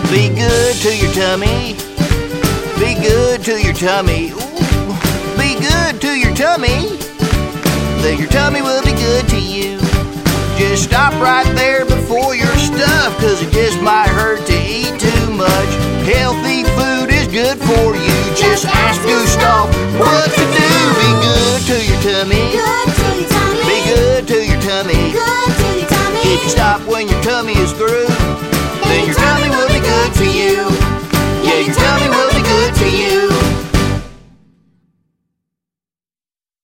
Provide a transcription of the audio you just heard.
Be good to your tummy. Be good to your tummy. Ooh. Be good to your tummy. Then your tummy will be good to you. Just stop right there before you're stuffed, 'cause it just might hurt to eat too much. Healthy food is good for you. Just ask Gustav what to do. Be good to your tummy. Good to your tummy. Be good to your tummy. Good to your tummy. If you stop when your tummy is through, then your tummy will be good to you. Yeah, your tummy will be good to you.